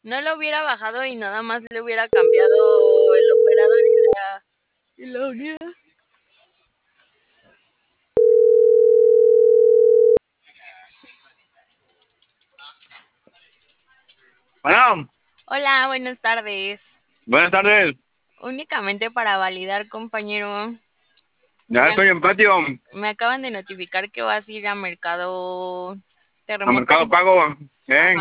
No lo hubiera bajado y nada más le hubiera cambiado el operador y la unidad. Bueno, Hola, buenas tardes. buenas tardes. Únicamente para validar, compañero. Ya Me, estoy en patio, me acaban de notificar que vas a ir a Mercado a Mercado Terremotal. Pago. Ajá. ¿Eh?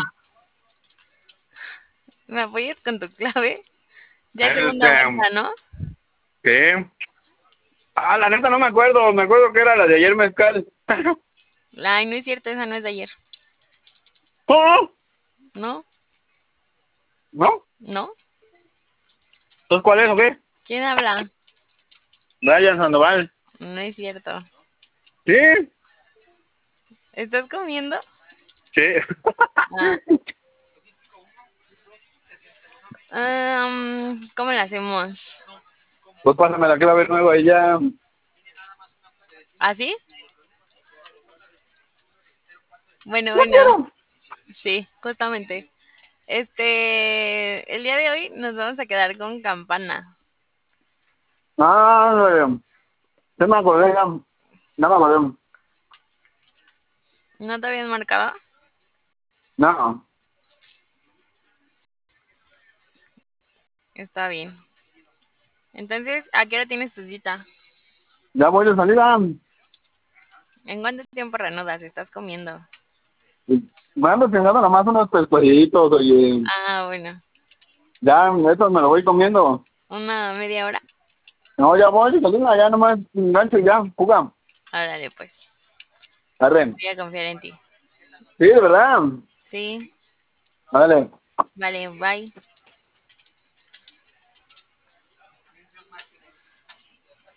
¿Me apoyas con tu clave? Ya es segunda Este, vuelta, ¿no? ¿qué? La neta no me acuerdo. Me acuerdo que era la de ayer mezcal. Ay, no es cierto, esa no es de ayer. ¿Cómo? ¿No? ¿No? ¿No? ¿Entonces cuál es o qué? ¿Quién habla? Brian Sandoval. No es cierto. ¿Sí? ¿Estás comiendo? Sí. Ah. ¿Cómo la hacemos? Pues pásame la clave nueva y ya. ¿Así? Bueno, No bueno. quiero. Sí, justamente. El día de hoy nos vamos a quedar con Campana. Se me acordé ya. No me acordé. ¿No te habían marcado? No. Está bien. Entonces, ¿a qué hora tienes tu cita? Ya voy de salida. ¿En cuánto tiempo reanudas? ¿Estás comiendo? Me ando chingando nomás unos pescuecitos, oye. Ah, bueno. Ya, eso me lo voy comiendo. ¿Una media hora? No, ya voy de salida, ya nomás engancho y ya, juga. Órale, pues. Arren. Voy a confiar en ti. Sí, de verdad. Sí. Dale. Vale, bye.